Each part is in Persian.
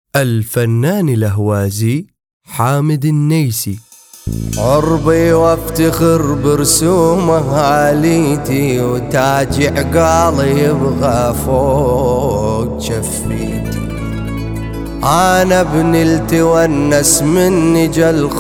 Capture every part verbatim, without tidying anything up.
الفنان الأهوازي حامد النيسي. عربي وافتخر برسومه عليتي، وتاج عقالي يبغى فوق جفيتي. انا ابن تونس مني جل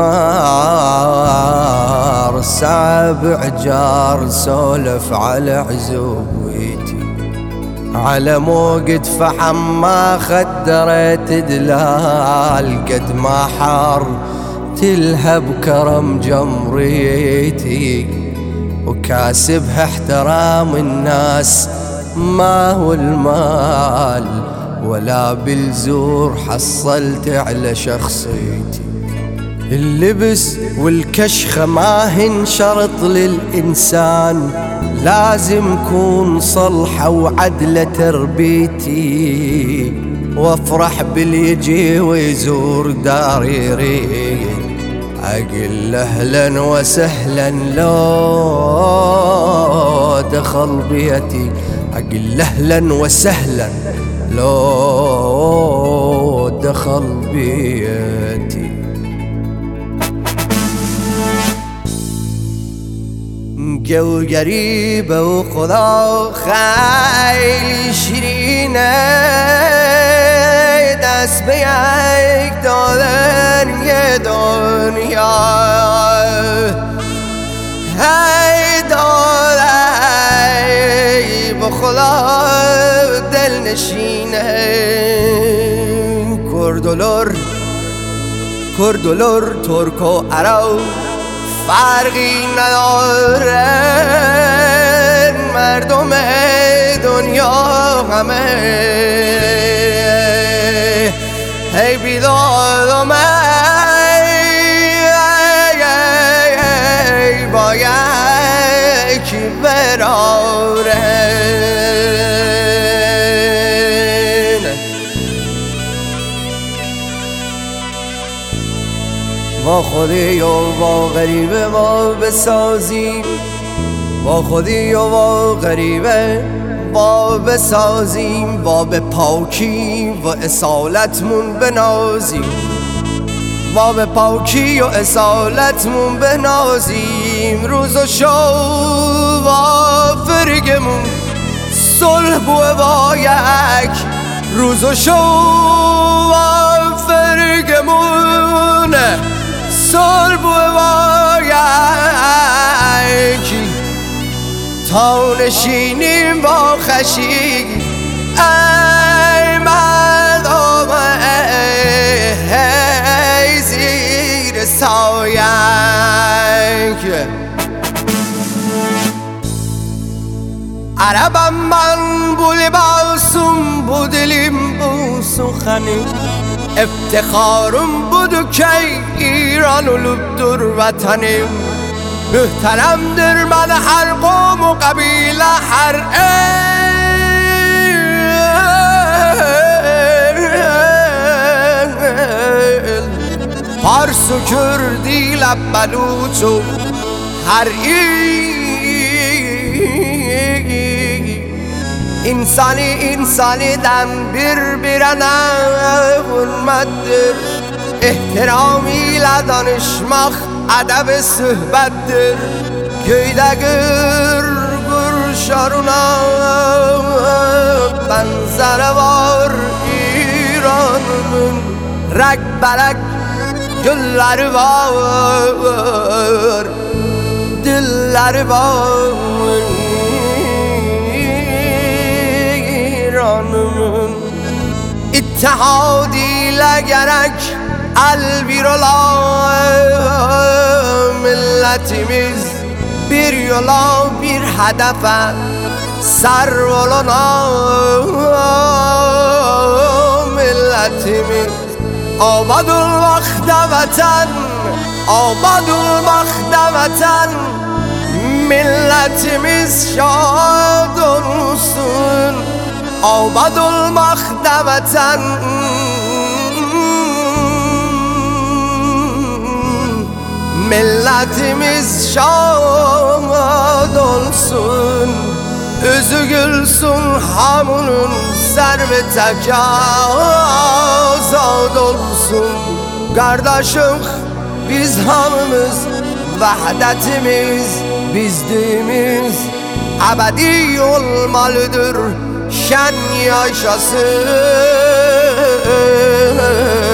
خطار، سابع جار سولف على عزوبيتي. على موقد فحم ما خدرت دلال، قد ما حار تلهب كرم جمريتي. وكاسبها احترام الناس ما هو المال، ولا بالزور حصلت على شخصيتي. اللبس والكشخة ما هن شرط للإنسان، لازم كون صلحة وعدلة تربيتي. وافرح باليجي ويزور داري يريد، أقل أهلا وسهلا لو دخل بيتي. أقل أهلا وسهلا لو دخل بيتي. جو قريبة وخذا خيل شرينة، دست بيك دادن يا دنيا. هاي دادن بخدا دل نشینه. کردولور کردولور ترک و عرب فرقی نداره، مردم دنیا همه هی بیداد ای باید کی براره. با خودی و با غریبه ما بسازیم، با خودی و با غریبه با بسازیم. با به پاکی و اصالتمون بنازیم، با به پاکی و اصالتمون بنازیم. روز و شو و فرگمون صلح بوه با یک، روز و شو و فرگمون صلح بوه با یک. تا نشینیم با خشی ای مردم ای زیر سایک. عربم من بولی باسم بودلیم بو سخنی. افتخارم بودو که ایران و لبدر وطنیم. محترم در من هر قوم و قبیله هر ال، فارس و کردی لب بلوچ و هر ای. İnsani insaniden birbirine hürmettir. İhtiramıyla danışmak edeb söhbettir. Köyde gür gür şaruna benzeri var İran'ın. Rek belek gülleri var, dilleri var İran'ın. İttihadiyle gerek el bir ola, milletimiz bir yola bir hedefe sar olana. Milletimiz abad olmakta vatan, abad olmakta vatan. Milletimiz şad olsun, abad olmakta vatan. Milletimiz şad olsun, özü gülsün hamunun servet-i Qardaşıq biz hamımız, vəhdətimiz bizdiyimiz əbədi olmalıdır, şən yaşasın.